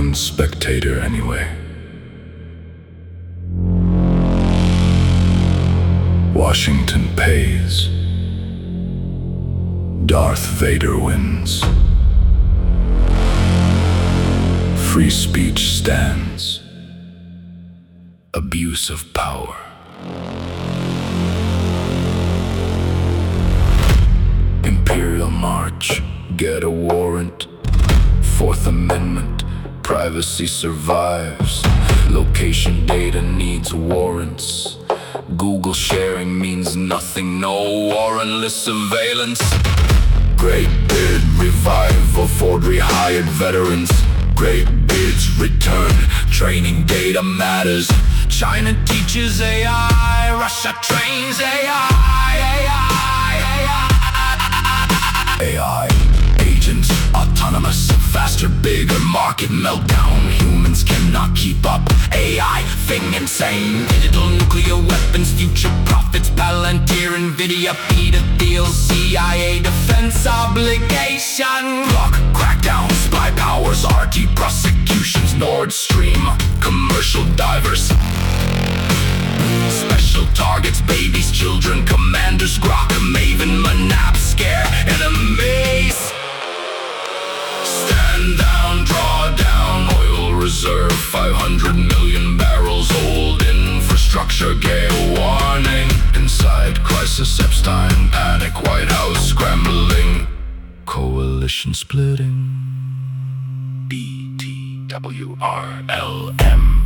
one spectator anyway. Washington pays. Darth Vader wins. Free speech stands. Abuse of power. Imperial March, get a warrant. Fourth Amendment, privacy survives. Location data needs warrants. Google sharing means nothing, no warrantless surveillance. Great bid revival for rehired veterans. Great bids return, training data matters. China teaches AI, Russia trains AI, agents, autonomous, faster, bigger market meltdown. Humans cannot keep up. AI, thing insane. Digital nuclear weapons, future profits. Palantir, Nvidia, PETA deals, CIA defense obligation. Block, crackdown, spy powers, RT prosecutions, Nord Stream, commercial divers. Special targets, babies, children, commanders, Grok, Maven, Manap, scare enemies. Stand down, draw down, oil reserve, 500 million barrels, old infrastructure, gale warning. Inside crisis, Epstein, panic, White House scrambling, coalition splitting. BTWRLM.